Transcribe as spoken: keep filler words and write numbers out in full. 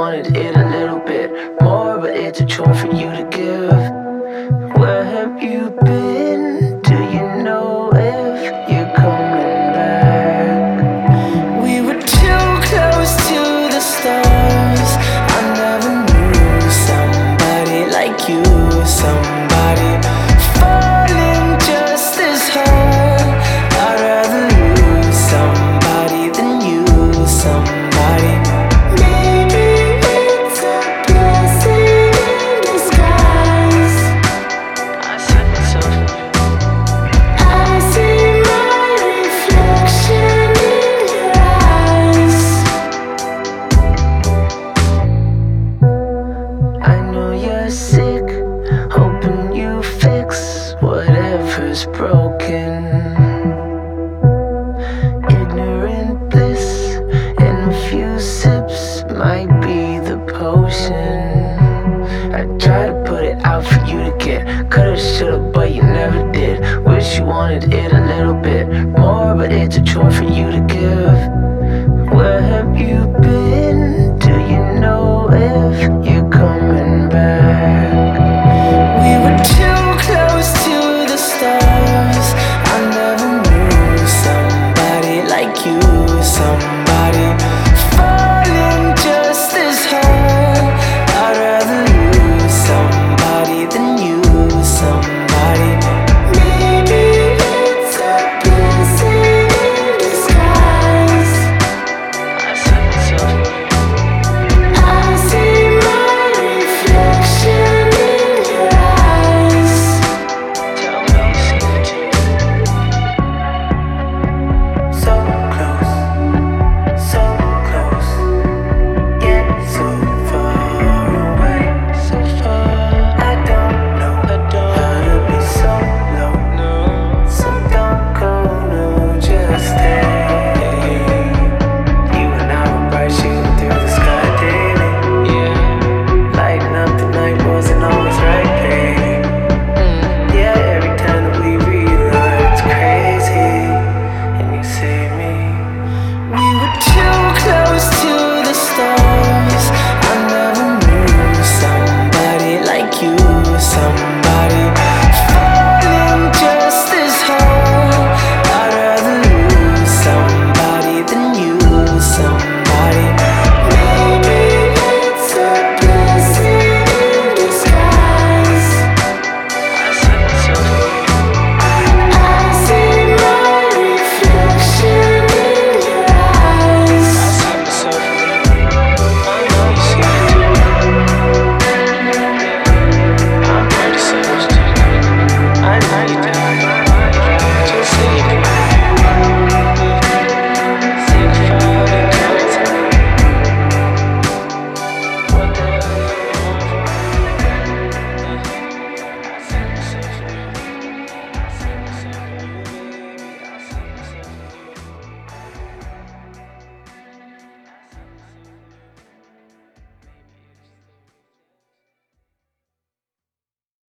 wanted it a little bit more, but it's a chore for you to give. Where have you been? Do you know if you're coming back? We were too close to the stars. I never knew somebody like you, somebody falling just as hard. I'd rather lose somebody than you, somebody. Maybe it's a blessing in disguise. I said myself. I see my reflection in your eyes. I know you're sick, hoping you fix whatever's broken. Ignorant bliss in a few sips might be the potion. I try to put it out for you to get. Coulda, shoulda, but you never did. Wish you wanted it a little bit more, but it's a chore for you to give. Where have you been? Do you know if you